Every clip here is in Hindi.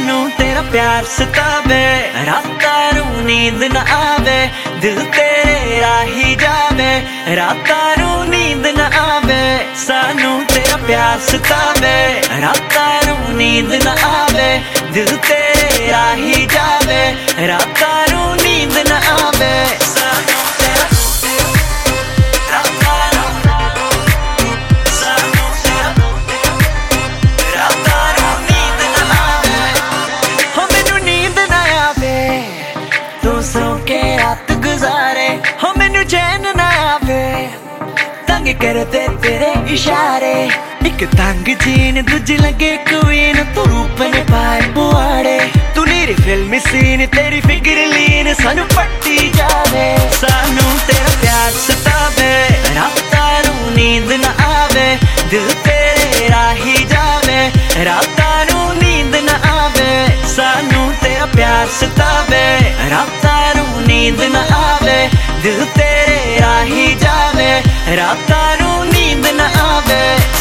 सानू तेरा प्यार सतावे, रातां नू नींद न आवे, दिल तेरे राही जावे, रातां नू नींद न आवे। सानू तेरा प्यार सतावे, रातां नू नींद न आवे, दिल तेरे राही जावे, रातां नू नींद न आवे। सो के रात गुजारे हो मैनू चैन ना आवे, तंग करते तेरे इशारे। एक तंग जीन दूजी लगे क्वीन, तू रूप ने पाए बुआड़े, तू नीरी फिल्मी सीन, तेरी फिक्र लीन सानू पट्टी जावे। सानू तेरा प्यार सतावे, रातां नू नींद न आवे, दिल तेरे राही जावे, रातां नू नींद न आवे। सानू तेरा प्यार सतावे, रातां नींद न आवे, दिल तेरे राही जावे, रातां नू नींद न आवे।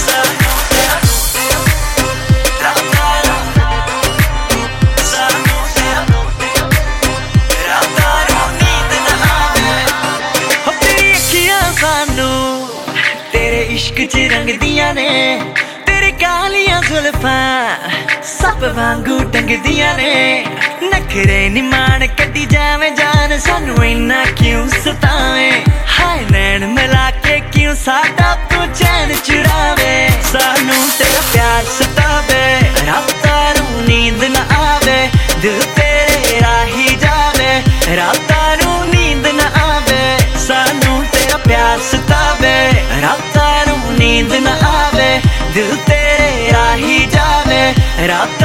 तेरी अखियां सानू तेरे इश्क च रंगदियां ने, तेरी कालियां जुल्फां सप वांगू टंगदियां ने। नखरे नी मान कड्डी जावे जान, सानू इन्ना क्यों सतावे, हाय नैन मिला के क्यों साडा तू चैन चुरावे। सानू तेरा प्यार सतावे, रातां नू नींद न आवे, दिल तेरे राही जावे, रातां नू नींद न आवे। सानू तेरा प्यार सतावे, रातां नू नींद न आवे, दिल तेरे राही जावे, रातां